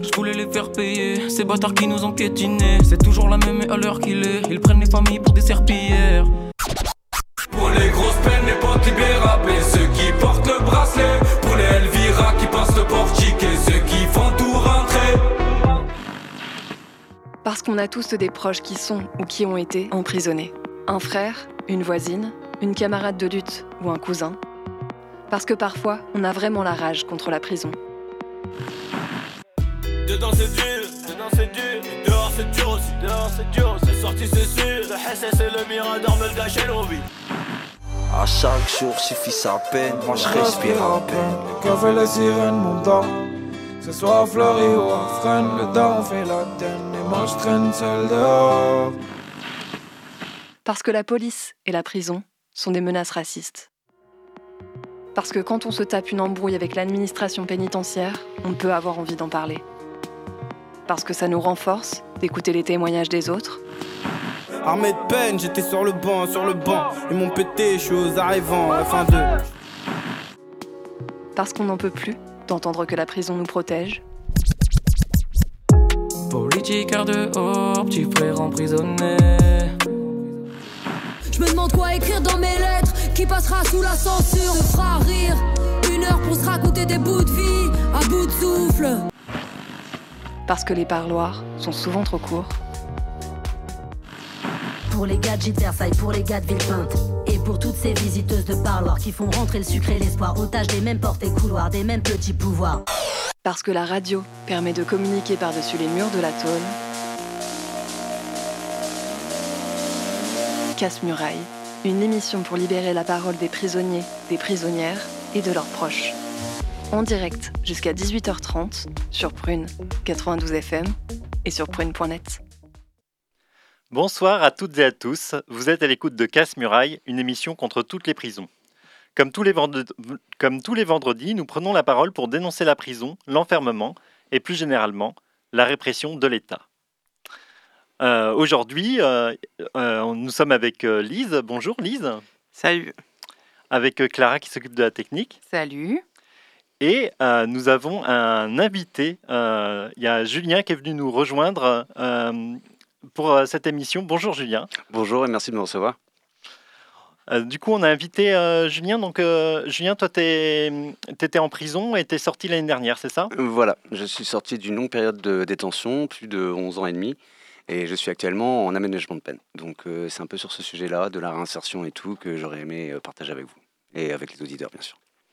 je voulais les faire payer. Ces bâtards qui nous ont piétinés, c'est toujours la même et à l'heure qu'il est. Ils prennent les familles pour des serpillères. Pour les grosses peines, les potes libérables et ceux qui portent le bracelet. Pour les Elvira qui passent le portique et ceux qui font tout rentrer. Parce qu'on a tous des proches qui sont ou qui ont été emprisonnés. Un frère, une voisine, une camarade de lutte ou un cousin. Parce que parfois, on a vraiment la rage contre la prison. Dedans c'est dur, et dehors c'est dur aussi, C'est sorti c'est sûr, le SS et le Mirador me le gâchaient l'envie. À chaque jour suffit sa peine, moi je respire à peine. Le café, les sirènes montent. Que ce soit à Fleury ou à Fresnes, le daron fait la tenne et moi je traîne seul dehors. Parce que la police et la prison sont des menaces racistes. Parce que quand on se tape une embrouille avec l'administration pénitentiaire, on peut avoir envie d'en parler. Parce que ça nous renforce d'écouter les témoignages des autres. Armé de peine, j'étais sur le banc. Ils m'ont pété, je suis aux arrivants, F1-2. Parce qu'on n'en peut plus d'entendre que la prison nous protège. Politiqueur dehors, petit frère emprisonné. Je me demande quoi écrire dans mes lettres, qui passera sous la censure, se fera rire. 1 heure pour se raconter des bouts de vie, à bout de souffle. Parce que les parloirs sont souvent trop courts. Pour les gars de Gîte Versailles, pour les gars de Villepinte. Et pour toutes ces visiteuses de parloir qui font rentrer le sucre et l'espoir, otages des mêmes portes et couloirs, des mêmes petits pouvoirs. Parce que la radio permet de communiquer par-dessus les murs de la tôle. Casse-Muraille, une émission pour libérer la parole des prisonniers, des prisonnières et de leurs proches. En direct jusqu'à 18h30 sur Prune 92 FM et sur prune.net. Bonsoir à toutes et à tous, vous êtes à l'écoute de Casse-Muraille, une émission contre toutes les prisons. Comme tous les vendredis, nous prenons la parole pour dénoncer la prison, l'enfermement et plus généralement la répression de l'État. Aujourd'hui, nous sommes avec Lise. Bonjour Lise. Salut. Avec Clara qui s'occupe de la technique. Salut. Et nous avons un invité. Il y a Julien qui est venu nous rejoindre pour cette émission. Bonjour Julien. Bonjour et merci de me recevoir. Du coup, on a invité Julien. Donc, Julien, toi, tu étais en prison et tu es sorti l'année dernière, c'est ça ? Voilà, je suis sorti d'une longue période de détention, plus de 11 ans et demi. Et je suis actuellement en aménagement de peine. Donc c'est un peu sur ce sujet-là, de la réinsertion et tout, que j'aurais aimé partager avec vous. Et avec les auditeurs, bien sûr.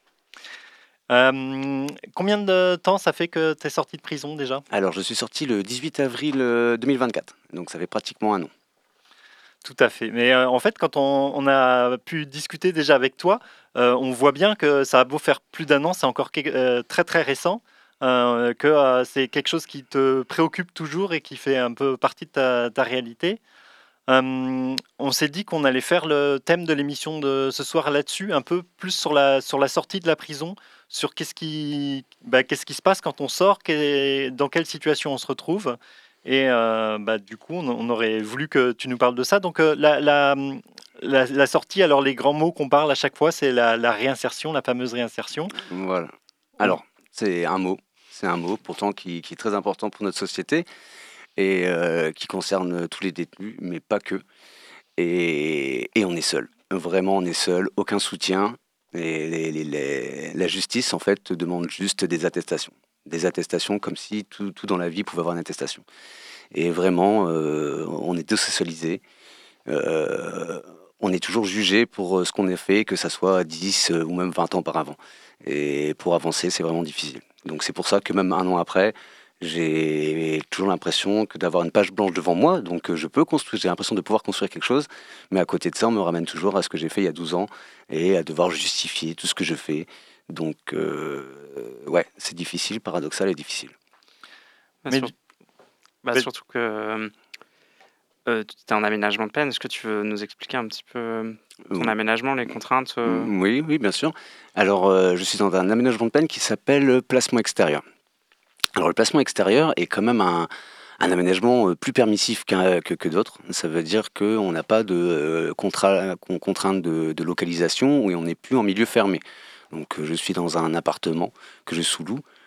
Combien de temps ça fait que tu es sorti de prison déjà ? Alors je suis sorti le 18 avril 2024. Donc ça fait pratiquement 1 an. Tout à fait. Mais en fait, quand on a pu discuter déjà avec toi, on voit bien que ça a beau faire plus d'1 an, c'est encore très très récent. Que c'est quelque chose qui te préoccupe toujours et qui fait un peu partie de ta réalité. On s'est dit qu'on allait faire le thème de l'émission de ce soir là-dessus, un peu plus sur la sortie de la prison, sur qu'est-ce qui se passe quand on sort, dans quelle situation on se retrouve. Et du coup, on aurait voulu que tu nous parles de ça. Donc la sortie, alors les grands mots qu'on parle à chaque fois, c'est la réinsertion, la fameuse réinsertion. Voilà. Alors, c'est un mot pourtant qui est très important pour notre société et qui concerne tous les détenus, mais pas que. Et on est seul. Vraiment, on est seul, aucun soutien. Et la justice, en fait, demande juste des attestations. Des attestations comme si tout dans la vie pouvait avoir une attestation. Et vraiment, on est désocialisé. On est toujours jugé pour ce qu'on a fait, que ça soit 10 ou même 20 ans auparavant. Et pour avancer, c'est vraiment difficile. Donc c'est pour ça que même 1 an après, j'ai toujours l'impression que d'avoir une page blanche devant moi, donc j'ai l'impression de pouvoir construire quelque chose, mais à côté de ça, on me ramène toujours à ce que j'ai fait il y a 12 ans et à devoir justifier tout ce que je fais. Donc ouais, c'est difficile, paradoxal et difficile. Surtout que tu es en aménagement de peine. Est-ce que tu veux nous expliquer un petit peu ton aménagement, les contraintes Oui, bien sûr. Alors, je suis dans un aménagement de peine qui s'appelle placement extérieur. Alors, le placement extérieur est quand même un aménagement plus permissif que d'autres. Ça veut dire qu'on n'a pas de contraintes de localisation et on n'est plus en milieu fermé. Donc, je suis dans un appartement que je sous-loue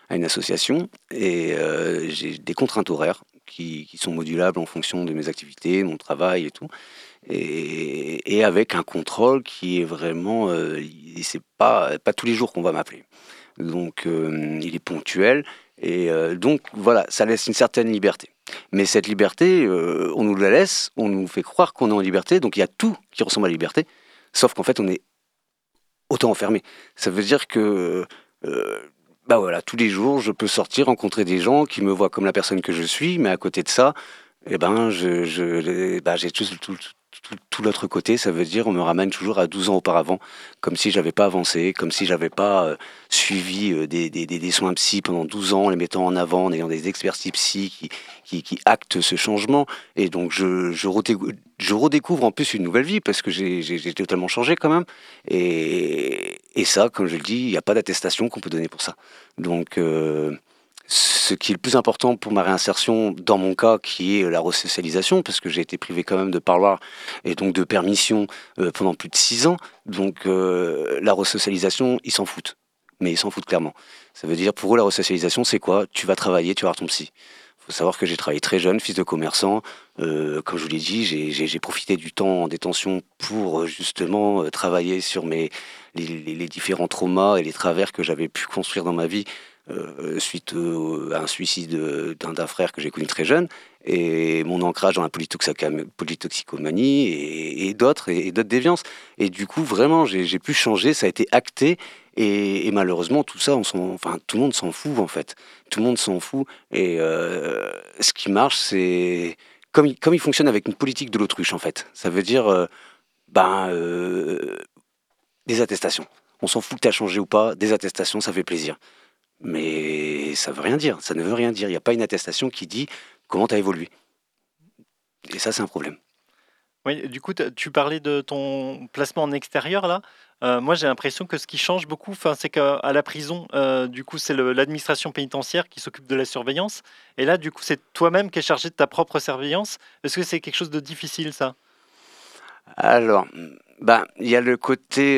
à une association et j'ai des contraintes horaires qui sont modulables en fonction de mes activités, mon travail et tout. Et avec un contrôle qui est vraiment... c'est pas tous les jours qu'on va m'appeler. Donc il est ponctuel. Et donc voilà, ça laisse une certaine liberté. Mais cette liberté, on nous la laisse, on nous fait croire qu'on est en liberté. Donc il y a tout qui ressemble à la liberté, sauf qu'en fait on est autant enfermé. Ça veut dire que... bah voilà, tous les jours, je peux sortir, rencontrer des gens qui me voient comme la personne que je suis, mais à côté de ça, eh ben, j'ai tout l'autre côté. Ça veut dire on me ramène toujours à 12 ans auparavant, comme si j'avais pas avancé, comme si j'avais pas suivi des soins psy pendant 12 ans, en les mettant en avant, en ayant des expertises psy qui actent ce changement. Et donc je redécouvre en plus une nouvelle vie, parce que j'ai totalement changé quand même. Et ça, comme je le dis, il n'y a pas d'attestation qu'on peut donner pour ça. Donc ce qui est le plus important pour ma réinsertion, dans mon cas, qui est la resocialisation, parce que j'ai été privé quand même de parloir et donc de permission pendant plus de 6 ans. Donc la resocialisation, ils s'en foutent. Mais ils s'en foutent clairement. Ça veut dire, pour eux, la resocialisation, c'est quoi ? Tu vas travailler, tu vas voir ton psy. Il faut savoir que j'ai travaillé très jeune, fils de commerçant. Comme je vous l'ai dit, j'ai profité du temps en détention pour justement travailler sur les différents traumas et les travers que j'avais pu construire dans ma vie suite à un suicide d'un frère que j'ai connu très jeune, et mon ancrage dans la polytoxicomanie et d'autres déviances. Et du coup, vraiment, j'ai pu changer, ça a été acté, et malheureusement, tout ça, tout le monde s'en fout, en fait. Tout le monde s'en fout, et ce qui marche, c'est... Comme il fonctionne avec une politique de l'autruche, en fait. Ça veut dire, des attestations. On s'en fout que tu as changé ou pas, des attestations, ça fait plaisir. Mais ça veut rien dire, ça ne veut rien dire. Il n'y a pas une attestation qui dit comment tu as évolué. Et ça, c'est un problème. Oui, du coup, tu parlais de ton placement en extérieur, là. Moi, j'ai l'impression que ce qui change beaucoup, c'est qu'à la prison, du coup, c'est l'administration pénitentiaire qui s'occupe de la surveillance. Et là, du coup, c'est toi-même qui es chargé de ta propre surveillance. Est-ce que c'est quelque chose de difficile, ça ? Alors, il y a le côté,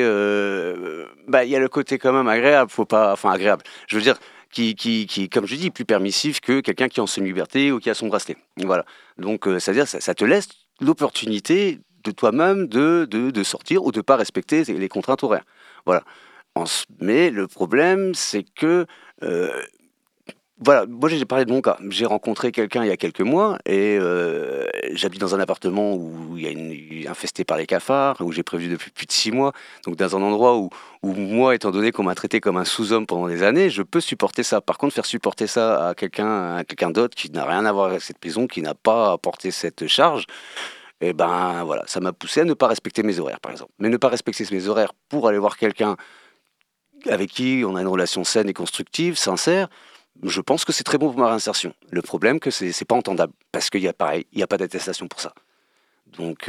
il y a le côté quand même agréable, agréable. Je veux dire, qui, comme je dis, plus permissif que quelqu'un qui est en semi-liberté ou qui a son bracelet. Voilà. Donc, c'est-à-dire, ça te laisse l'opportunité de toi-même de sortir ou de pas respecter les contraintes horaires. Voilà. Mais le problème, c'est que voilà, moi j'ai parlé de mon cas. J'ai rencontré quelqu'un il y a quelques mois et j'habite dans un appartement où il y a infesté par les cafards, où j'ai prévu depuis plus de 6 mois. Donc dans un endroit où moi, étant donné qu'on m'a traité comme un sous-homme pendant des années, je peux supporter ça. Par contre, faire supporter ça à quelqu'un d'autre qui n'a rien à voir avec cette prison, qui n'a pas apporté cette charge, et voilà, ça m'a poussé à ne pas respecter mes horaires, par exemple. Mais ne pas respecter mes horaires pour aller voir quelqu'un avec qui on a une relation saine et constructive, sincère, je pense que c'est très bon pour ma réinsertion. Le problème, que c'est pas entendable, parce qu'il y a pareil, il n'y a pas d'attestation pour ça. Donc...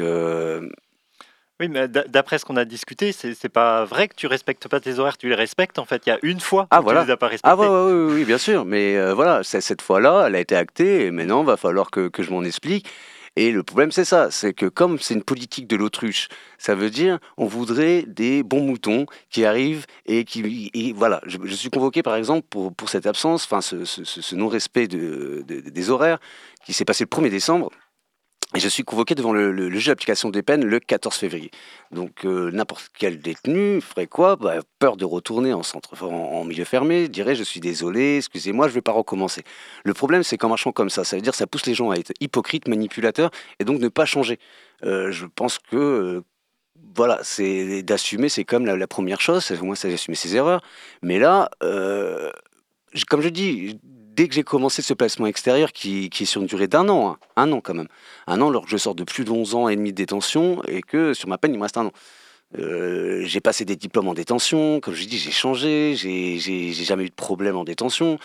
Oui, mais d'après ce qu'on a discuté, c'est pas vrai que tu respectes pas tes horaires, tu les respectes en fait. Il y a une fois où tu les as pas respectés. Oui, bien sûr. Mais voilà, cette fois-là, elle a été actée, et maintenant, il va falloir que je m'en explique. Et le problème, c'est ça, c'est que comme c'est une politique de l'autruche, ça veut dire on voudrait des bons moutons qui arrivent et voilà. Je suis convoqué par exemple pour cette absence, ce non-respect des horaires qui s'est passé le 1er décembre. Et je suis convoqué devant le juge d'application des peines le 14 février. Donc n'importe quel détenu ferait quoi ? Peur de retourner en milieu fermé, dirait je suis désolé, excusez-moi, je ne vais pas recommencer. Le problème, c'est qu'en marchant comme ça veut dire que ça pousse les gens à être hypocrites, manipulateurs, et donc ne pas changer. Je pense que voilà, c'est d'assumer, c'est comme la première chose, au moins c'est d'assumer ses erreurs. Mais là, comme je dis... Dès que j'ai commencé ce placement extérieur, qui est sur une durée d'1 an, 1 an quand même, 1 an alors que je sors de plus de 11 ans et demi de détention et que sur ma peine il me reste 1 an. J'ai passé des diplômes en détention, comme je dis, j'ai changé, j'ai jamais eu de problème en détention.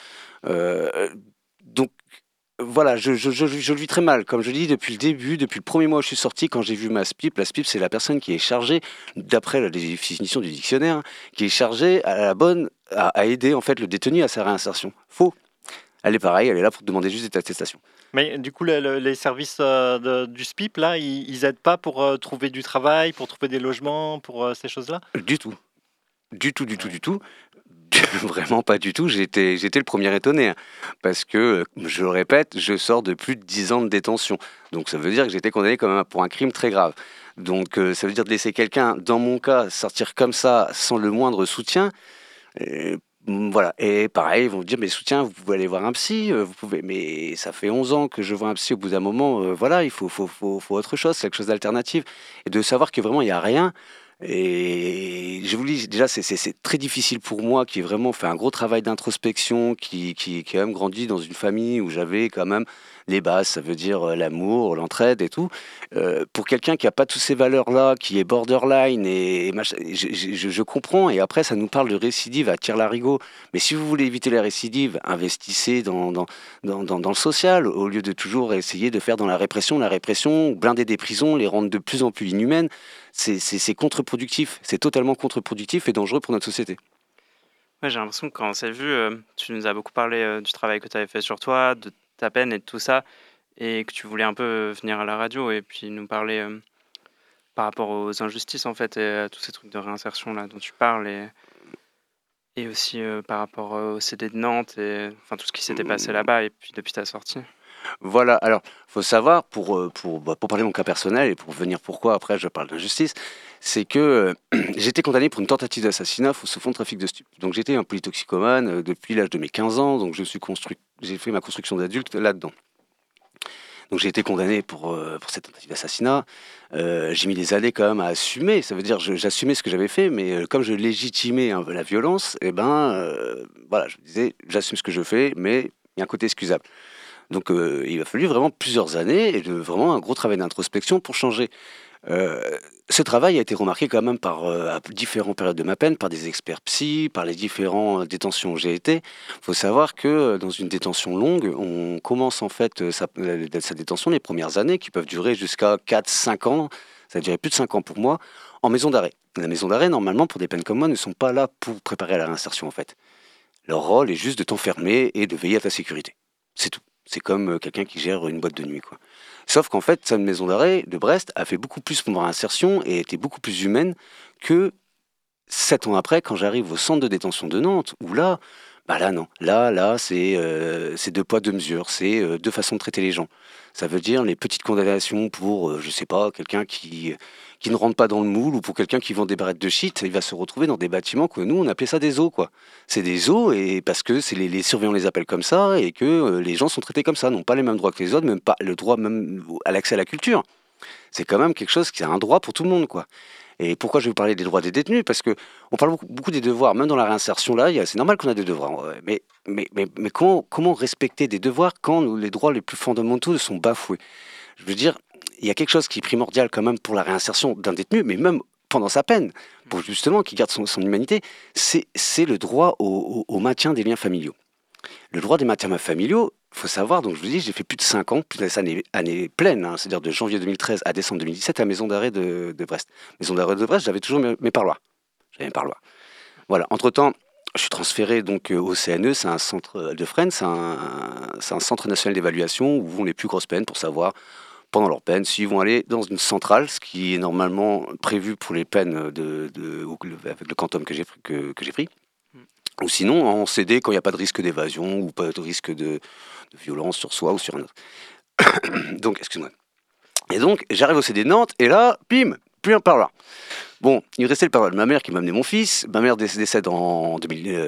Donc voilà, je le vis très mal. Comme je dis, depuis le début, depuis le premier mois où je suis sorti, quand j'ai vu ma SPIP, la SPIP c'est la personne qui est chargée, d'après la définition du dictionnaire, qui est chargée à aider en fait le détenu à sa réinsertion. Faux. Elle est pareille, elle est là pour te demander juste des attestations. Mais du coup, les services du SPIP, là, ils aident pas pour trouver du travail, pour trouver des logements, pour ces choses-là ? Du tout. Du tout. Vraiment pas du tout. J'étais le premier étonné. Parce que, je le répète, je sors de plus de 10 ans de détention. Donc ça veut dire que j'étais condamné quand même pour un crime très grave. Donc ça veut dire de laisser quelqu'un, dans mon cas, sortir comme ça, sans le moindre soutien. Voilà. Et pareil, ils vont me dire, mais soutien, vous pouvez aller voir un psy, vous pouvez. Mais ça fait 11 ans que je vois un psy. Au bout d'un moment, voilà, il faut autre chose, quelque chose d'alternatif. Et de savoir que vraiment, il n'y a rien. Et je vous dis, déjà, c'est très difficile pour moi, qui ai vraiment fait un gros travail d'introspection, qui a quand même grandi dans une famille où j'avais quand même les bases, ça veut dire l'amour, l'entraide et tout. Pour quelqu'un qui n'a pas toutes ces valeurs-là, qui est borderline, je comprends. Et après, ça nous parle de récidive à tire-larigot. Mais si vous voulez éviter les récidives, investissez dans le social, au lieu de toujours essayer de faire dans la répression, blinder des prisons, les rendre de plus en plus inhumaines. C'est contre-productif, c'est totalement contre-productif et dangereux pour notre société. Ouais, j'ai l'impression que quand on s'est vu, tu nous as beaucoup parlé du travail que tu avais fait sur toi, de ta peine et de tout ça, et que tu voulais un peu venir à la radio et puis nous parler par rapport aux injustices en fait, et à tous ces trucs de réinsertion là dont tu parles, et aussi par rapport au CD de Nantes, et enfin tout ce qui s'était passé là-bas, et puis depuis ta sortie. Voilà, alors, il faut savoir, pour parler de mon cas personnel et pour venir pourquoi après je parle d'injustice, c'est que j'ai été condamné pour une tentative d'assassinat sous fond de trafic de stupes. Donc j'étais un polytoxicomane depuis l'âge de mes 15 ans, donc j'ai fait ma construction d'adulte là-dedans. Donc j'ai été condamné pour cette tentative d'assassinat. J'ai mis des années quand même à assumer, ça veut dire j'assumais ce que j'avais fait, mais comme je légitimais la violence, voilà, je me disais j'assume ce que je fais, mais il y a un côté excusable. Donc il a fallu vraiment plusieurs années et vraiment un gros travail d'introspection pour changer. Ce travail a été remarqué quand même à différentes périodes de ma peine, par des experts psy, par les différentes détentions où j'ai été. Il faut savoir que dans une détention longue, on commence en fait sa détention les premières années, qui peuvent durer jusqu'à 4-5 ans, ça a duré plus de 5 ans pour moi, en maison d'arrêt. La maison d'arrêt, normalement, pour des peines comme moi, ne sont pas là pour préparer à la réinsertion en fait. Leur rôle est juste de t'enfermer et de veiller à ta sécurité. C'est tout. C'est comme quelqu'un qui gère une boîte de nuit, quoi. Sauf qu'en fait, cette maison d'arrêt de Brest a fait beaucoup plus pour ma réinsertion et était beaucoup plus humaine que 7 ans après, quand j'arrive au centre de détention de Nantes, où là, non. Là, c'est 2 poids, 2 mesures. C'est 2 façons de traiter les gens. Ça veut dire les petites condamnations pour, je sais pas, quelqu'un qui ne rentre pas dans le moule, ou pour quelqu'un qui vend des barrettes de shit, il va se retrouver dans des bâtiments que nous, on appelait ça des zoos, quoi. C'est des zoos, et parce que c'est les surveillants les appellent comme ça, et que les gens sont traités comme ça, n'ont pas les mêmes droits que les autres, même pas le droit même à l'accès à la culture. C'est quand même quelque chose qui a un droit pour tout le monde, quoi. Et pourquoi je vais vous parler des droits des détenus? Parce que on parle beaucoup des devoirs, même dans la réinsertion, là, c'est normal qu'on a des devoirs. Mais comment respecter des devoirs quand les droits les plus fondamentaux sont bafoués? Je veux dire, il y a quelque chose qui est primordial quand même pour la réinsertion d'un détenu, mais même pendant sa peine, pour justement qu'il garde son humanité, c'est le droit au maintien des liens familiaux. Le droit des maintiens familiaux, il faut savoir, donc je vous dis, j'ai fait plus de 5 ans, plus de années pleines, hein, c'est-à-dire de janvier 2013 à décembre 2017 à la maison d'arrêt de Brest. Maison d'arrêt de Brest, j'avais toujours mes parloirs. J'avais mes parloirs. Voilà, entre-temps, je suis transféré donc au CNE, c'est un centre de Fresnes, c'est un centre national d'évaluation où vont les plus grosses peines pour savoir, pendant leur peine, s'ils vont aller dans une centrale, ce qui est normalement prévu pour les peines avec le quantum que j'ai pris. Ou sinon en CD quand il n'y a pas de risque d'évasion ou pas de risque de violence sur soi ou sur un autre. Donc, excuse-moi. Et donc, j'arrive au CD de Nantes et là, bim, plus un parloir. Bon, il restait le parloir de ma mère qui m'a amené mon fils. Ma mère décède en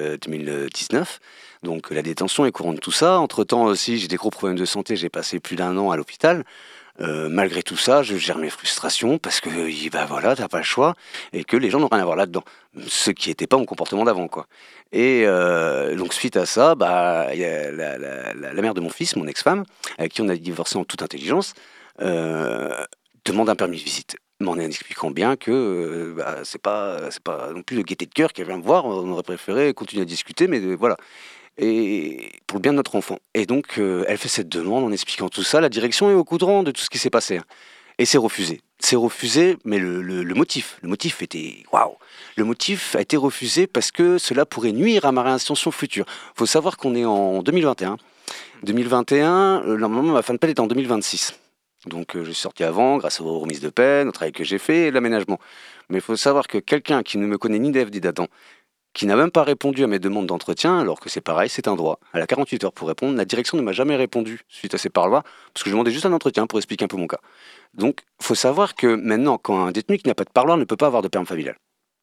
2019. Donc, la détention est courante, tout ça. Entre-temps aussi, j'ai des gros problèmes de santé. J'ai passé plus d'1 an à l'hôpital. Malgré tout ça, je gère mes frustrations parce que, voilà, t'as pas le choix et que les gens n'ont rien à voir là-dedans. Ce qui n'était pas mon comportement d'avant, quoi. Et donc, suite à ça, y a la mère de mon fils, mon ex-femme, avec qui on a divorcé en toute intelligence, demande un permis de visite. En expliquant bien que c'est pas non plus de gaieté de cœur qu'elle vient me voir. On aurait préféré continuer à discuter, mais voilà. Et pour le bien de notre enfant. Et donc, elle fait cette demande en expliquant tout ça. La direction est au courant de tout ce qui s'est passé. Et c'est refusé. C'est refusé, mais le motif était... Waouh! Le motif a été refusé parce que cela pourrait nuire à ma réinsertion future. Il faut savoir qu'on est en 2021. 2021, normalement, ma fin de peine est en 2026. Donc, je suis sorti avant, grâce aux remises de peine, au travail que j'ai fait et l'aménagement. Mais il faut savoir que quelqu'un qui ne me connaît ni d'Ève ni d'Adam, qui n'a même pas répondu à mes demandes d'entretien, alors que c'est pareil, c'est un droit. Elle a 48 heures pour répondre. La direction ne m'a jamais répondu suite à ces paroles-là, parce que je demandais juste un entretien pour expliquer un peu mon cas. Donc, il faut savoir que maintenant, quand un détenu qui n'a pas de parloir ne peut pas avoir de permis familial,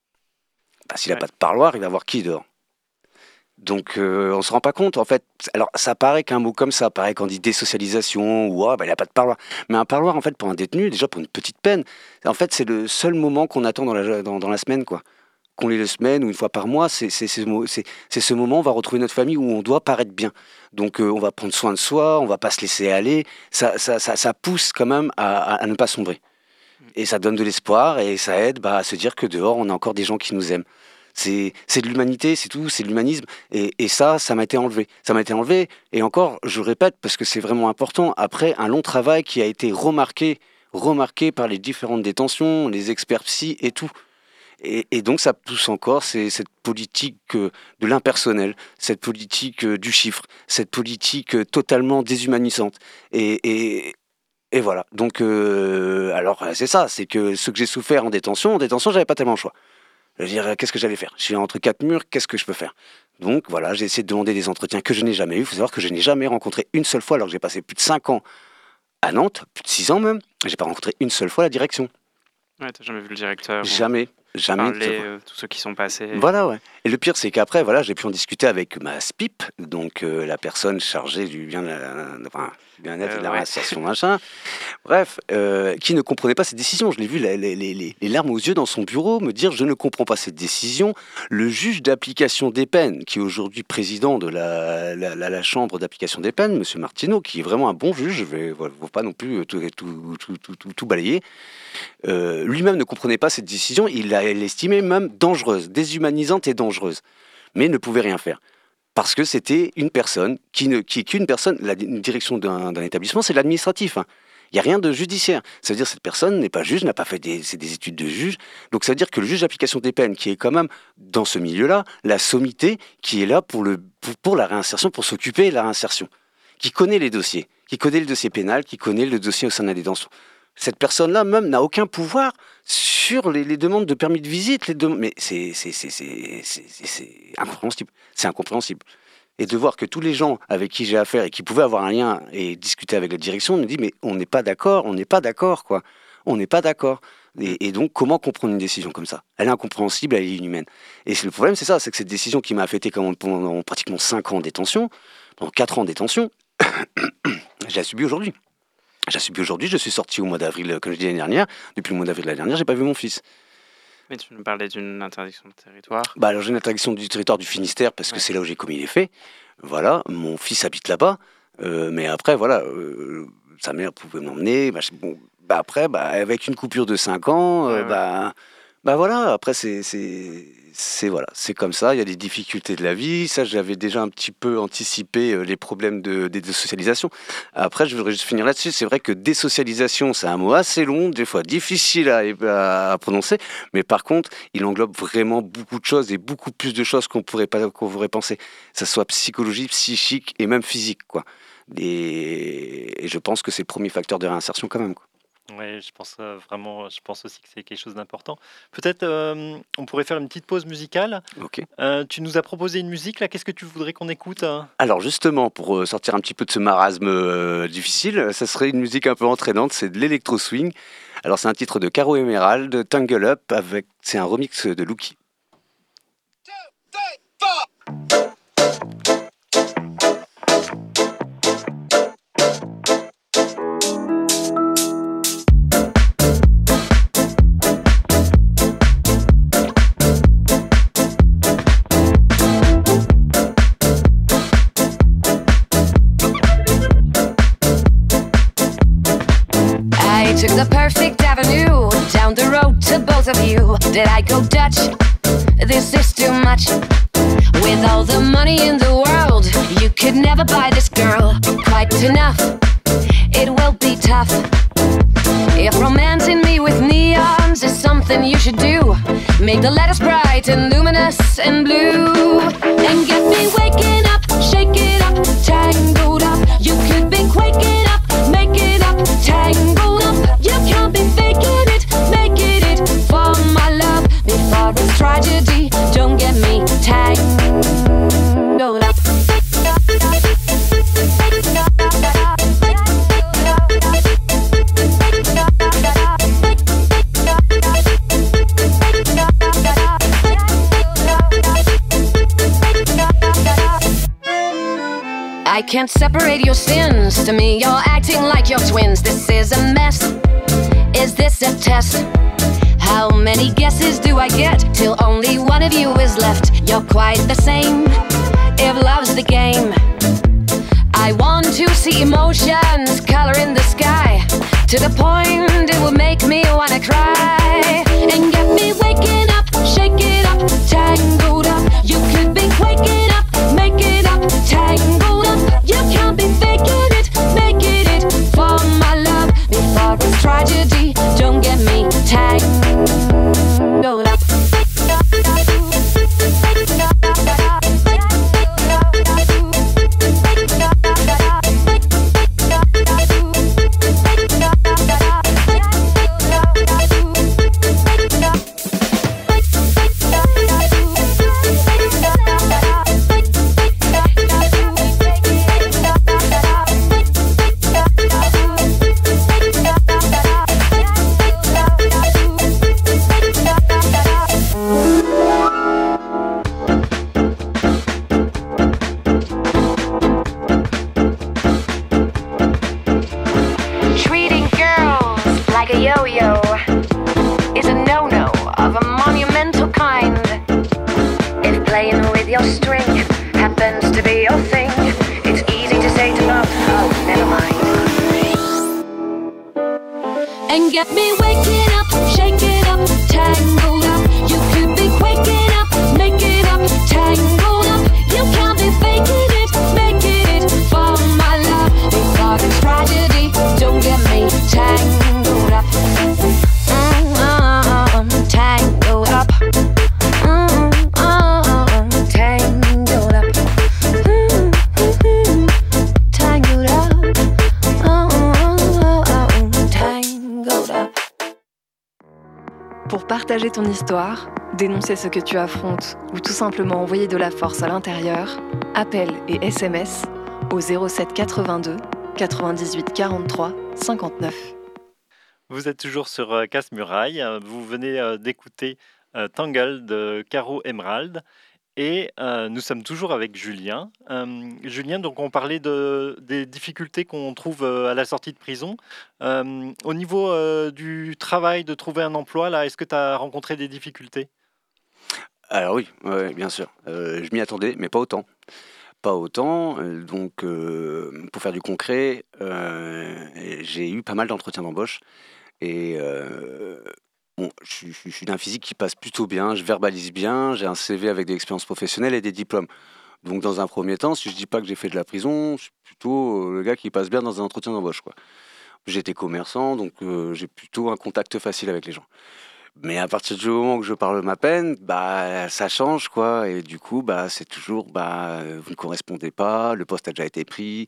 s'il n'a pas de parloir, il va avoir qui dehors? Donc, on ne se rend pas compte, en fait. Alors, ça paraît qu'un mot comme ça, paraît qu'on dit désocialisation, ou il n'a pas de parloir. Mais un parloir, en fait, pour un détenu, déjà pour une petite peine, en fait, c'est le seul moment qu'on attend dans la semaine, quoi. Qu'on l'ait la semaine ou une fois par mois, c'est ce moment où on va retrouver notre famille, où on doit paraître bien. Donc, on va prendre soin de soi, on ne va pas se laisser aller. Ça pousse quand même à ne pas sombrer. Et ça donne de l'espoir, et ça aide à se dire que dehors, on a encore des gens qui nous aiment. C'est de l'humanité, c'est tout, c'est de l'humanisme. Et ça m'a été enlevé. Ça m'a été enlevé, et encore, je répète, parce que c'est vraiment important, après un long travail qui a été remarqué par les différentes détentions, les experts psy et tout. Et donc ça pousse encore cette politique de l'impersonnel, cette politique du chiffre, cette politique totalement déshumanisante. Et voilà. Donc, alors c'est ça, c'est que ce que j'ai souffert en détention, j'avais pas tellement le choix. Je veux dire, qu'est-ce que j'allais faire? Je suis entre quatre murs, qu'est-ce que je peux faire? Donc voilà, j'ai essayé de demander des entretiens que je n'ai jamais eu. Il faut savoir que je n'ai jamais rencontré une seule fois, alors que j'ai passé plus de 5 ans à Nantes, plus de 6 ans même, j'ai pas rencontré une seule fois la direction. Ouais, t'as jamais vu le directeur? Jamais. Tous ceux qui sont passés. Voilà, ouais. Et le pire, c'est qu'après, voilà, j'ai pu en discuter avec ma SPIP, donc la personne chargée du bien-être et de la réinsertion, machin. Bref, qui ne comprenait pas cette décision. Je l'ai vu, les larmes aux yeux dans son bureau, me dire « Je ne comprends pas cette décision ». Le juge d'application des peines, qui est aujourd'hui président de la chambre d'application des peines, M. Martineau, qui est vraiment un bon juge, je ne vais pas non plus tout balayer, lui-même ne comprenait pas cette décision, il l'estimait même dangereuse, déshumanisante et dangereuse, mais ne pouvait rien faire. Parce que c'était une personne, la direction d'un établissement, c'est l'administratif. Hein. Il n'y a rien de judiciaire. Ça veut dire que cette personne n'est pas juge, n'a pas fait des études de juge. Donc ça veut dire que le juge d'application des peines, qui est quand même dans ce milieu-là, la sommité, qui est là pour la réinsertion, pour s'occuper de la réinsertion, qui connaît les dossiers, qui connaît le dossier pénal, qui connaît le dossier au sein de la détention. Cette personne-là même n'a aucun pouvoir sur les demandes de permis de visite. Mais c'est incompréhensible. C'est incompréhensible. Et de voir que tous les gens avec qui j'ai affaire et qui pouvaient avoir un lien et discuter avec la direction me disent mais on n'est pas d'accord, quoi. On n'est pas d'accord. Et donc comment comprendre une décision comme ça? Elle est incompréhensible, elle est inhumaine. Et le problème c'est ça, c'est que cette décision qui m'a affecté pendant pratiquement 5 ans en détention, pendant 4 ans en détention, je l'ai subie aujourd'hui. Je suis sorti au mois d'avril, comme je disais l'année dernière. Depuis le mois d'avril de l'année dernière, j'ai pas vu mon fils. Mais tu nous parlais d'une interdiction de territoire. Alors j'ai une interdiction du territoire du Finistère parce que c'est là où j'ai commis les faits. Voilà, mon fils habite là-bas. Mais après, voilà, sa mère pouvait m'emmener. Après, avec une coupure de 5 ans, voilà, après c'est comme ça, il y a des difficultés de la vie, ça j'avais déjà un petit peu anticipé les problèmes de désocialisation. Après je voudrais juste finir là-dessus, c'est vrai que désocialisation c'est un mot assez long, des fois difficile à prononcer, mais par contre il englobe vraiment beaucoup de choses et beaucoup plus de choses qu'on pourrait penser, que ça soit psychologique, psychique et même physique, quoi. Et je pense que c'est le premier facteur de réinsertion quand même, quoi. Oui, je pense aussi que c'est quelque chose d'important. Peut-être on pourrait faire une petite pause musicale. Ok. Tu nous as proposé une musique, là, qu'est-ce que tu voudrais qu'on écoute? Alors justement, pour sortir un petit peu de ce marasme difficile, ça serait une musique un peu entraînante, c'est de l'électro-swing. Alors c'est un titre de Caro Emerald, Tangle Up, c'est un remix de Lucky. 2, 3, 4. Took the perfect avenue down the road to both of you. Did I go Dutch? This is too much. With all the money in the world, you could never buy this girl quite enough. It will be tough. If romancing me with neons is something you should do, make the letters bright and luminous and blue, and get me waking up, shake it up, tangled up. You could be quaking up, make it up, tangled up. You can't be faking it, making it for my love before it's tragedy. Don't get me can't separate your sins. To me, you're acting like you're twins. This is a mess. Is this a test? How many guesses do I get till only one of you is left? You're quite the same, if love's the game. I want to see emotions color in the sky, to the point it will make me wanna cry. And get me waking up, shake it up, tangled up. You could be waking up, make it up, tangled up. You can't be faking it, making it for my love. Before it's tragedy, don't get me tangled up. Get me waking up, shake it up, tangled up. You could be waking up, make it up, tangled up. You can't be faking it, making it for my love. Before it's tragedy, don't get me tangled up. Tangled up. Tangled up. Tangled up. Pour partager ton histoire, dénoncer ce que tu affrontes ou tout simplement envoyer de la force à l'intérieur, appel et SMS au 07 82 98 43 59. Vous êtes toujours sur Casse-Muraille. Vous venez d'écouter Tangle de Caro Emerald. Et nous sommes toujours avec Julien. Julien, donc on parlait des difficultés qu'on trouve à la sortie de prison. Au niveau du travail, de trouver un emploi, là, est-ce que tu as rencontré des difficultés ? Alors oui, ouais, bien sûr. Je m'y attendais, mais pas autant. Pas autant. Donc, pour faire du concret, j'ai eu pas mal d'entretiens d'embauche. Et bon, je suis d'un physique qui passe plutôt bien, je verbalise bien, j'ai un CV avec des expériences professionnelles et des diplômes. Donc dans un premier temps, si je dis pas que j'ai fait de la prison, je suis plutôt le gars qui passe bien dans un entretien d'embauche, quoi. J'étais commerçant, donc j'ai plutôt un contact facile avec les gens. Mais à partir du moment que je parle ma peine, bah ça change, quoi. Et du coup, bah c'est toujours, vous ne correspondez pas, le poste a déjà été pris.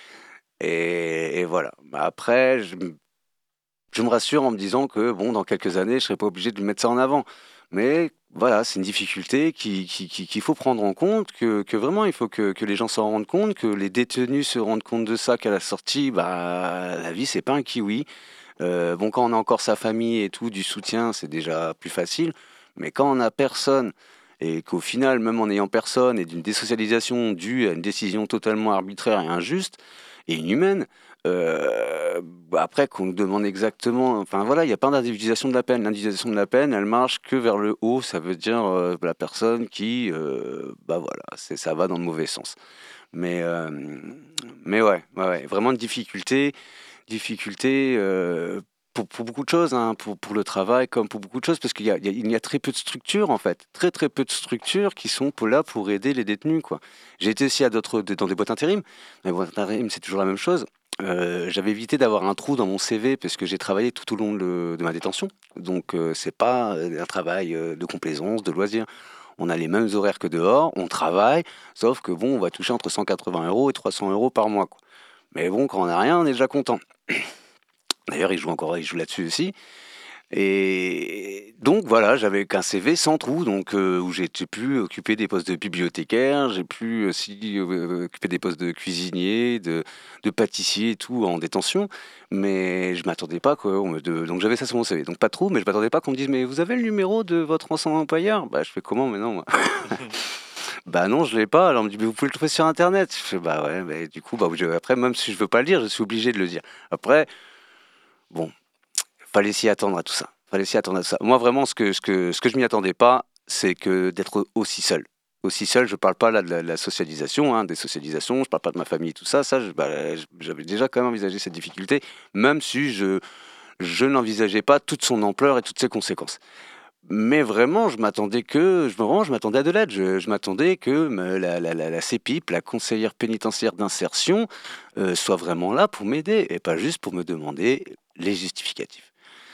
Et voilà. Bah, après, je me rassure en me disant que bon, dans quelques années, je serai pas obligé de mettre ça en avant. Mais voilà, c'est une difficulté qu'il faut prendre en compte, que vraiment il faut que les gens s'en rendent compte, que les détenus se rendent compte de ça, qu'à la sortie, la vie c'est pas un kiwi. Bon, quand on a encore sa famille et tout, du soutien, c'est déjà plus facile. Mais quand on n'a personne et qu'au final, même en ayant personne et d'une désocialisation due à une décision totalement arbitraire et injuste et inhumaine, après qu'on nous demande exactement, enfin voilà, il n'y a pas d'individualisation de la peine. L'individualisation de la peine, elle marche que vers le haut, ça veut dire la personne qui, voilà, ça va dans le mauvais sens. Mais ouais, vraiment une difficulté pour beaucoup de choses, hein, pour le travail comme pour beaucoup de choses, parce qu'il y a très peu de structures, en fait, très peu de structures qui sont là pour aider les détenus, quoi. J'ai été aussi dans des boîtes intérim. Dans les boîtes intérim, c'est toujours la même chose. J'avais évité d'avoir un trou dans mon CV parce que j'ai travaillé tout au long de ma détention. Donc c'est pas un travail de complaisance, de loisir. On a les mêmes horaires que dehors, on travaille, sauf que bon, on va toucher entre 180 € et 300 € par mois, quoi. Mais bon, quand on n'a rien, on est déjà content. D'ailleurs, il joue là-dessus aussi. Et donc voilà, j'avais qu'un CV sans trou, donc où j'ai pu occuper des postes de bibliothécaire, j'ai pu aussi occuper des postes de cuisinier, de pâtissier et tout en détention, mais je m'attendais pas quoi. Donc j'avais ça sur mon CV, donc pas de trou, mais je m'attendais pas qu'on me dise mais vous avez le numéro de votre ancien employeur ? Bah je fais comment maintenant moi ? Bah non, je l'ai pas. Alors on me dit, mais vous pouvez le trouver sur Internet. Je fais, bah ouais, mais du coup, après, même si je veux pas le dire, je suis obligé de le dire. Après, bon, fallait s'y attendre à tout ça. Moi, vraiment, ce que je m'y attendais pas, c'est que d'être aussi seul. Aussi seul, je parle pas là de la socialisation, hein, des socialisations, je parle pas de ma famille, tout ça. J'avais déjà quand même envisagé cette difficulté, même si je n'envisageais pas toute son ampleur et toutes ses conséquences. Mais vraiment, je m'attendais à de l'aide. Je m'attendais que la CPIP, la conseillère pénitentiaire d'insertion, soit vraiment là pour m'aider et pas juste pour me demander les justificatifs.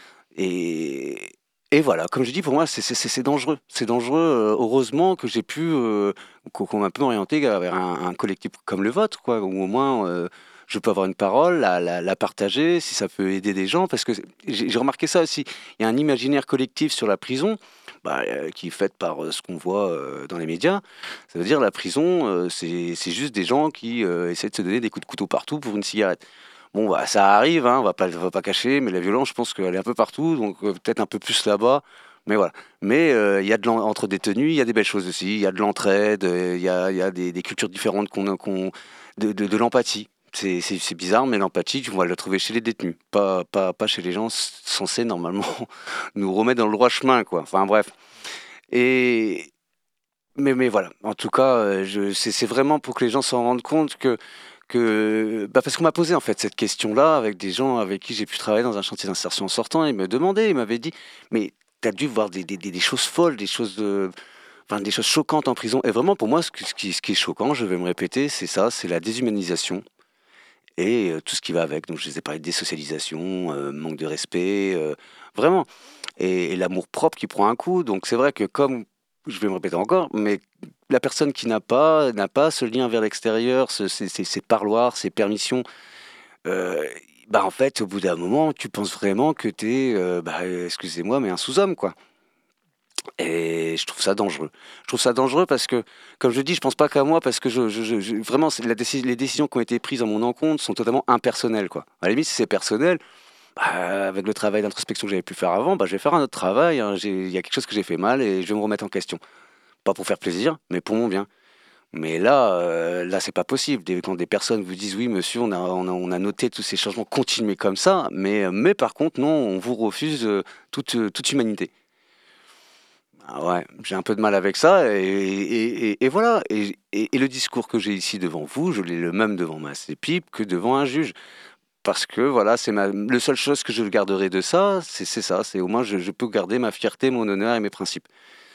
Et voilà, comme je dis, pour moi, c'est dangereux. C'est dangereux. Heureusement que j'ai pu, qu'on m'a un peu orienté vers un collectif comme le vôtre, quoi, où au moins je peux avoir une parole, la partager, si ça peut aider des gens. Parce que j'ai remarqué ça aussi. Il y a un imaginaire collectif sur la prison, qui est fait par ce qu'on voit dans les médias. Ça veut dire la prison, c'est juste des gens qui essaient de se donner des coups de couteau partout pour une cigarette. Bon, ça arrive, hein, on va pas cacher, mais la violence, je pense qu'elle est un peu partout, donc peut-être un peu plus là-bas. Mais voilà. Mais il y a entre détenus, il y a des belles choses aussi. Il y a de l'entraide, il y a des cultures différentes, de l'empathie. C'est bizarre, mais l'empathie, tu vas la trouver chez les détenus, pas chez les gens censés normalement nous remettre dans le droit chemin, quoi. Enfin bref. Mais voilà. En tout cas, c'est vraiment pour que les gens s'en rendent compte que parce qu'on m'a posé en fait cette question-là avec des gens avec qui j'ai pu travailler dans un chantier d'insertion en sortant. Ils m'avaient dit, mais t'as dû voir des choses folles, des choses choquantes en prison. Et vraiment, pour moi, ce qui est choquant, je vais me répéter, c'est ça, c'est la déshumanisation et tout ce qui va avec. Donc je les ai parlé de désocialisation, manque de respect, vraiment, et l'amour propre qui prend un coup. Donc c'est vrai que comme je vais me répéter encore, mais la personne qui n'a pas ce lien vers l'extérieur, ces parloirs, ces permissions, en fait, au bout d'un moment, tu penses vraiment que t'es, excusez-moi, mais un sous-homme, quoi. Et je trouve ça dangereux. Parce que, comme je dis, je pense pas qu'à moi, parce que vraiment, les décisions qui ont été prises en mon encontre sont totalement impersonnelles, quoi. À la limite, si c'est personnel, avec le travail d'introspection que j'avais pu faire avant, je vais faire un autre travail. Hein. Il y a quelque chose que j'ai fait mal et je vais me remettre en question. Pas pour faire plaisir, mais pour mon bien. Mais là, c'est pas possible. Quand des personnes vous disent oui, monsieur, on a noté tous ces changements, continuez comme ça, mais par contre, non, on vous refuse toute humanité. Ouais, j'ai un peu de mal avec ça, et voilà. Et le discours que j'ai ici devant vous, je l'ai le même devant ma CPIP que devant un juge. Parce que voilà, c'est la seule chose que je garderai de ça, c'est ça, c'est au moins je peux garder ma fierté, mon honneur et mes principes.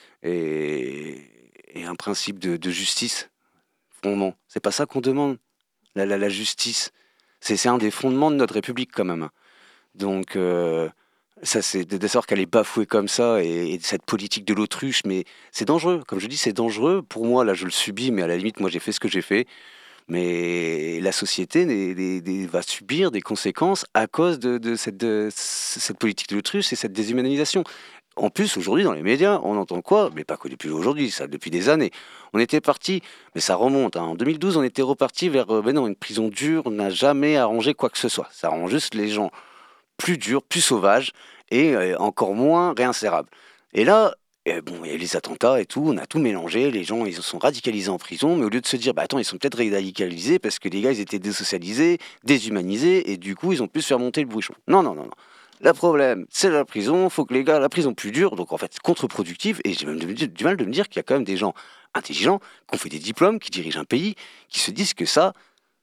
Et un principe de justice, fondement. C'est pas ça qu'on demande, la justice. C'est un des fondements de notre République quand même. Donc, ça, c'est de savoir qu'elle est bafouée comme ça, et cette politique de l'autruche, mais c'est dangereux. Comme je dis, c'est dangereux. Pour moi, là, je le subis, mais à la limite, moi, j'ai fait ce que j'ai fait. Mais la société va subir des conséquences à cause de cette politique de l'autruche et cette déshumanisation. En plus, aujourd'hui, dans les médias, on entend quoi? Mais pas que depuis aujourd'hui, ça depuis des années. On était parti, mais ça remonte. Hein. En 2012, on était reparti vers une prison dure n'a jamais arrangé quoi que ce soit. Ça rend juste les gens plus durs, plus sauvages et encore moins réinsérables. Et là, il y a les attentats et tout, on a tout mélangé, les gens ils se sont radicalisés en prison, mais au lieu de se dire, attends, ils sont peut-être radicalisés parce que les gars ils étaient désocialisés, déshumanisés, et du coup ils ont pu se faire monter le bouchon. Non. Le problème, c'est la prison, il faut que les gars, la prison plus dure, donc en fait contre-productive, et j'ai même du mal de me dire qu'il y a quand même des gens intelligents, qui ont fait des diplômes, qui dirigent un pays, qui se disent que ça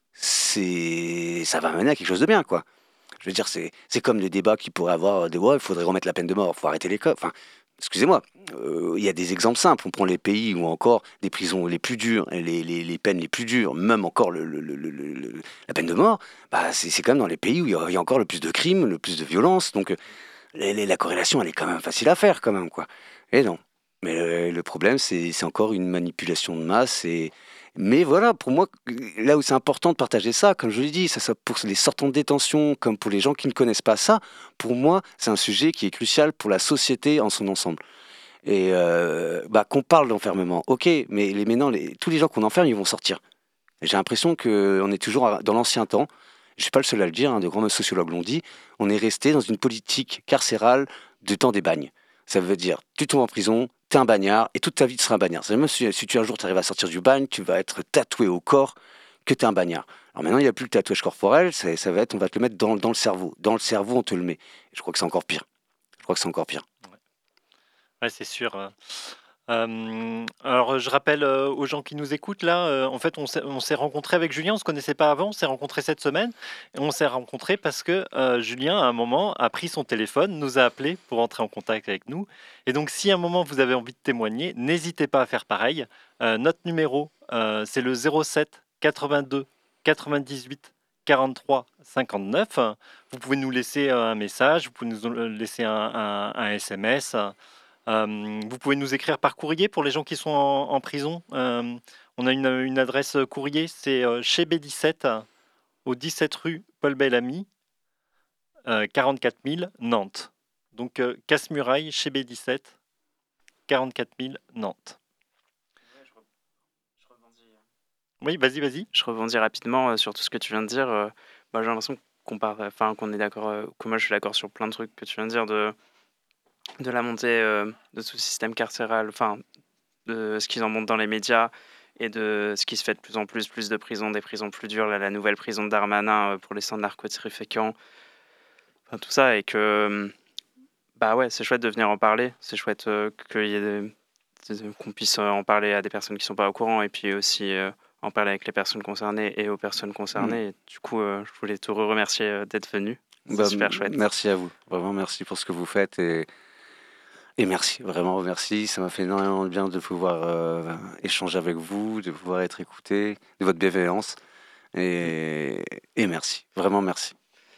va mener à quelque chose de bien, quoi. Je veux dire, c'est comme les débats qu'il pourrait avoir de il faudrait remettre la peine de mort, il faut arrêter l'école, enfin... Excusez-moi, il y a des exemples simples. On prend les pays où encore des prisons les plus dures, les peines les plus dures, même encore la peine de mort, c'est quand même dans les pays où il y a encore le plus de crimes, le plus de violence. Donc la corrélation, elle est quand même facile à faire, quand même, quoi. Et non. Mais le problème, c'est encore une manipulation de masse. Mais voilà, pour moi, là où c'est important de partager ça, comme je l'ai dit, ça pour les sortants de détention, comme pour les gens qui ne connaissent pas ça, pour moi, c'est un sujet qui est crucial pour la société en son ensemble. Et qu'on parle d'enfermement, ok, mais maintenant, tous les gens qu'on enferme, ils vont sortir. Et j'ai l'impression qu'on est toujours dans l'ancien temps. Je ne suis pas le seul à le dire, de grands sociologues l'ont dit. On est resté dans une politique carcérale du temps des bagnes. Ça veut dire, tu tombes en prison, t'es un bagnard et toute ta vie tu seras un bagnard. C'est-à-dire même si tu un jour tu arrives à sortir du bagne, tu vas être tatoué au corps que t'es un bagnard. Alors maintenant il n'y a plus le tatouage corporel, ça va être, on va te le mettre dans le cerveau. Dans le cerveau on te le met. Et je crois que c'est encore pire. Ouais, c'est sûr. Alors, je rappelle aux gens qui nous écoutent, là, en fait, on s'est rencontrés avec Julien, on ne se connaissait pas avant, on s'est rencontrés cette semaine, et on s'est rencontrés parce que Julien, à un moment, a pris son téléphone, nous a appelés pour entrer en contact avec nous. Et donc, si à un moment, vous avez envie de témoigner, n'hésitez pas à faire pareil. Notre numéro, c'est le 07 82 98 43 59. Vous pouvez nous laisser un message, vous pouvez nous laisser un SMS. Vous pouvez nous écrire par courrier pour les gens qui sont en prison. On a une adresse courrier, c'est chez B17 au 17 rue Paul Bellamy, 44 000 Nantes. Donc Casse-Muraille chez B17, 44 000 Nantes. Oui, vas-y. Je rebondis rapidement sur tout ce que tu viens de dire. J'ai l'impression qu'on est d'accord, que moi je suis d'accord sur plein de trucs que tu viens de dire de la montée de tout le système carcéral, de ce qu'ils en montrent dans les médias et de ce qui se fait de plus en plus de prisons, des prisons plus dures, là, la nouvelle prison de Darmanin pour les centres narcotrafiquants, tout ça, et que c'est chouette de venir en parler, c'est chouette qu'on puisse en parler à des personnes qui sont pas au courant et puis aussi en parler avec les personnes concernées et aux personnes concernées. Et du coup, je voulais te remercier d'être venu. C'est super chouette. Merci à vous, vraiment merci pour ce que vous faites et merci, vraiment merci. Ça m'a fait énormément de bien de pouvoir échanger avec vous, de pouvoir être écouté, de votre bienveillance. Et merci, vraiment merci.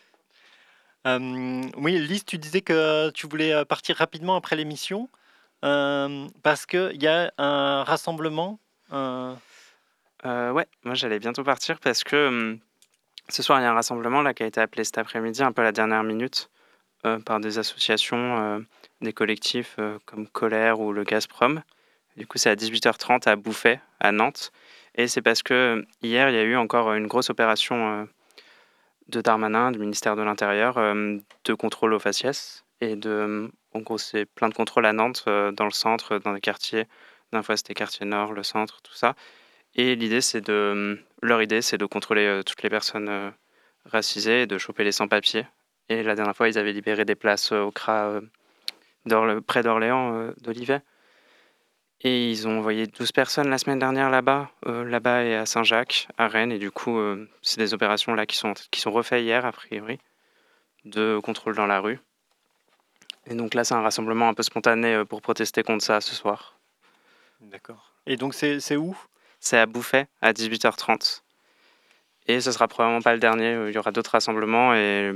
Oui, Lise, tu disais que tu voulais partir rapidement après l'émission parce qu'il y a un rassemblement. Ouais, moi j'allais bientôt partir parce que ce soir il y a un rassemblement là, qui a été appelé cet après-midi, un peu à la dernière minute, par des associations, des collectifs comme Colère ou le Gazprom. Du coup, c'est à 18h30 à Bouffay, à Nantes. Et c'est parce que hier, il y a eu encore une grosse opération de Darmanin, du ministère de l'Intérieur, de contrôle aux faciès. Et en gros, c'est plein de contrôles à Nantes, dans le centre, dans les quartiers. D'un fois, c'était quartier nord, le centre, tout ça. Et leur idée, c'est de contrôler toutes les personnes racisées et de choper les sans-papiers. Et la dernière fois, ils avaient libéré des places au CRA près d'Orléans, d'Olivet. Et ils ont envoyé 12 personnes la semaine dernière là-bas et à Saint-Jacques, à Rennes. Et du coup, c'est des opérations là qui sont refaites hier, a priori, de contrôle dans la rue. Et donc là, c'est un rassemblement un peu spontané pour protester contre ça ce soir. D'accord. Et donc, c'est où ? C'est à Bouffay, à 18h30. Et ce sera probablement pas le dernier. Il y aura d'autres rassemblements et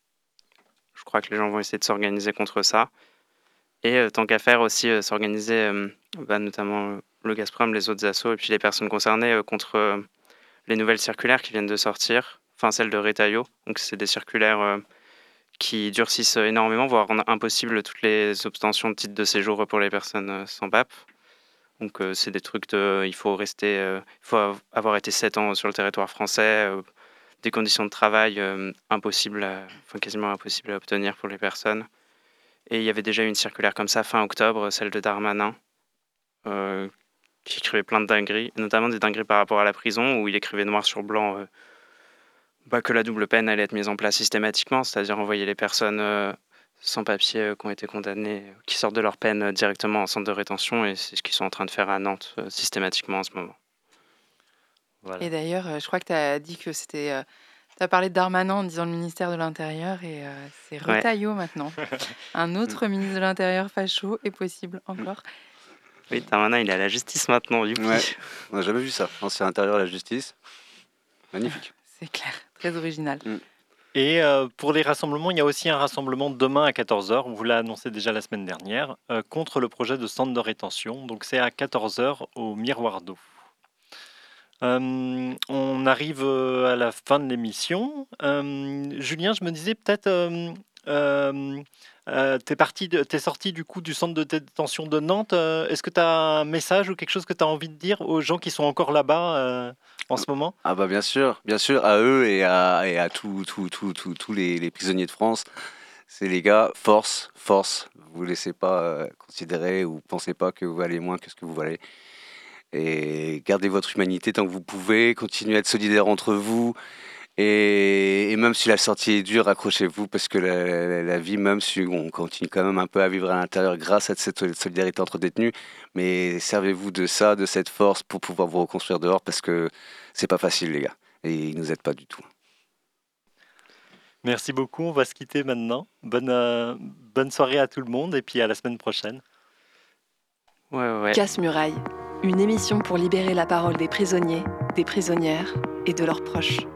je crois que les gens vont essayer de s'organiser contre ça. Et tant qu'à faire aussi, s'organiser, notamment le Gazprom, les autres assos et puis les personnes concernées contre les nouvelles circulaires qui viennent de sortir, enfin celle de Retailleau. Donc c'est des circulaires qui durcissent énormément, voire rendent impossible toutes les obtentions de titres de séjour pour les personnes sans PAP. Donc c'est des trucs il faut avoir été 7 ans sur le territoire français, des conditions de travail quasiment impossibles à obtenir pour les personnes. Et il y avait déjà eu une circulaire comme ça fin octobre, celle de Darmanin, qui écrivait plein de dingueries, notamment des dingueries par rapport à la prison, où il écrivait noir sur blanc que la double peine allait être mise en place systématiquement, c'est-à-dire envoyer les personnes sans papier qui ont été condamnées, qui sortent de leur peine directement en centre de rétention, et c'est ce qu'ils sont en train de faire à Nantes systématiquement en ce moment. Voilà. Et d'ailleurs, je crois que tu as dit que c'était... tu as parlé de Darmanin en disant le ministère de l'Intérieur, et c'est Retailleau maintenant. Un autre ministre de l'Intérieur facho est possible encore. Oui, Darmanin, il est à la justice maintenant. Youpi. Ouais, on n'a jamais vu ça. Ancien intérieur à la justice. Magnifique. C'est clair, très original. Et pour les rassemblements, il y a aussi un rassemblement demain à 14h, on vous l'a annoncé déjà la semaine dernière, contre le projet de centre de rétention. Donc c'est à 14h au Miroir d'eau. On arrive à la fin de l'émission. Julien, je me disais peut-être, t'es sorti du coup du centre de détention de Nantes. Est-ce que tu as un message ou quelque chose que tu as envie de dire aux gens qui sont encore là-bas en ce moment ? Ah bah bien sûr, à eux et à tous les prisonniers de France. C'est les gars, force. Vous ne laissez pas considérer ou pensez pas que vous valez moins que ce que vous valez. Et gardez votre humanité tant que vous pouvez. Continuez à être solidaires entre vous. Et même si la sortie est dure, accrochez-vous parce que la vie, même si on continue quand même un peu à vivre à l'intérieur grâce à cette solidarité entre détenus, mais servez-vous de ça, de cette force pour pouvoir vous reconstruire dehors parce que c'est pas facile les gars et ils nous aident pas du tout. Merci beaucoup, on va se quitter maintenant. Bonne soirée à tout le monde et puis à la semaine prochaine. Ouais. Casse-Muraille, une émission pour libérer la parole des prisonniers, des prisonnières et de leurs proches.